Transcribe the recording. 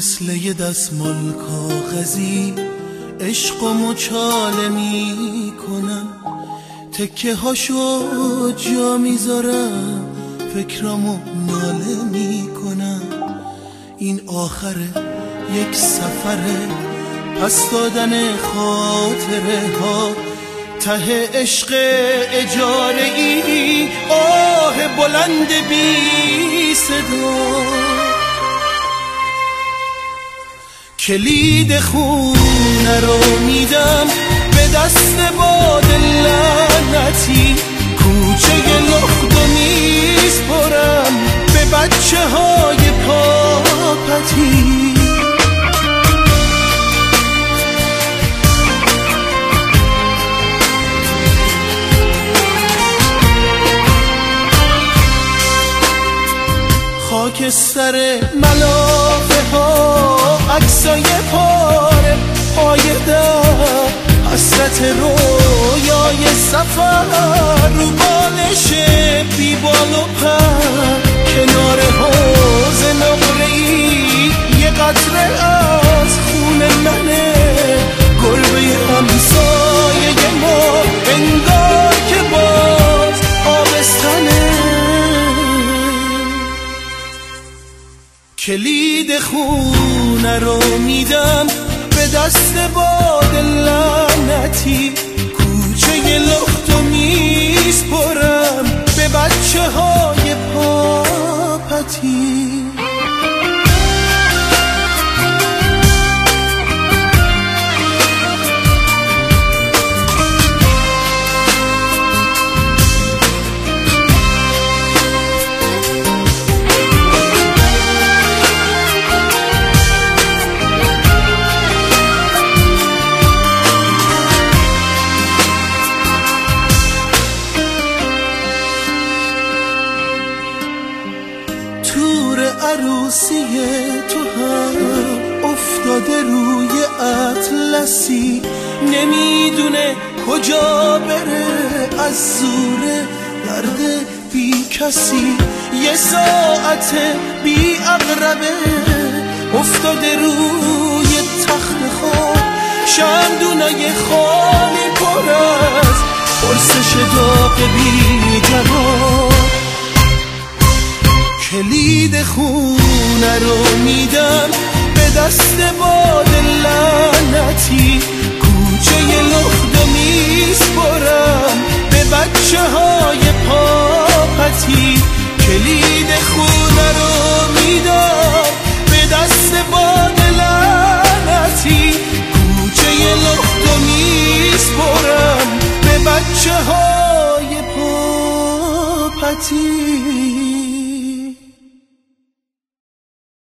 مثل یه دستمال کاغذی عشق و مچاله می کنم، تکه هاشو جا میذارم، فکرامو ناله می کنم. این آخر یک سفره، پس دادن خاطره ها، ته عشق اجاره ای، آه بلند بی صدا. کلید خونه رو میدم به دست باد لعنتی، کوچه لخت و میسپرم به بچه های پاپتی. خاکستر ملافه ها، عکسای پاره پایدار، حسرت رویای سفر رو بالش بی بال و پر. کنار حوض نقره‌ای یه قطره از خون منه، گربه همسایه ما انگار که باز آبستنه. کلید خونه رو میدم به دست باد لعنتی، کوچه لخت و میسپرم به بچه های پاپتی. عروسی تو هم افتاده روی اطلسی، نمیدونه کجا بره از زور درد بی کسی. یه ساعت بی عقربه افتاده روی تخت خواب، شمدونای خالی پر از پرسش داغ بی جواب. کلید خونه رو میدم به دست باد لعنتی، کوچه لخت و میسپرم به بچه های پاپتی. کلید خونه رو میدم به دست باد لعنتی، کوچه لخت و میسپرم به بچه های پاپتی.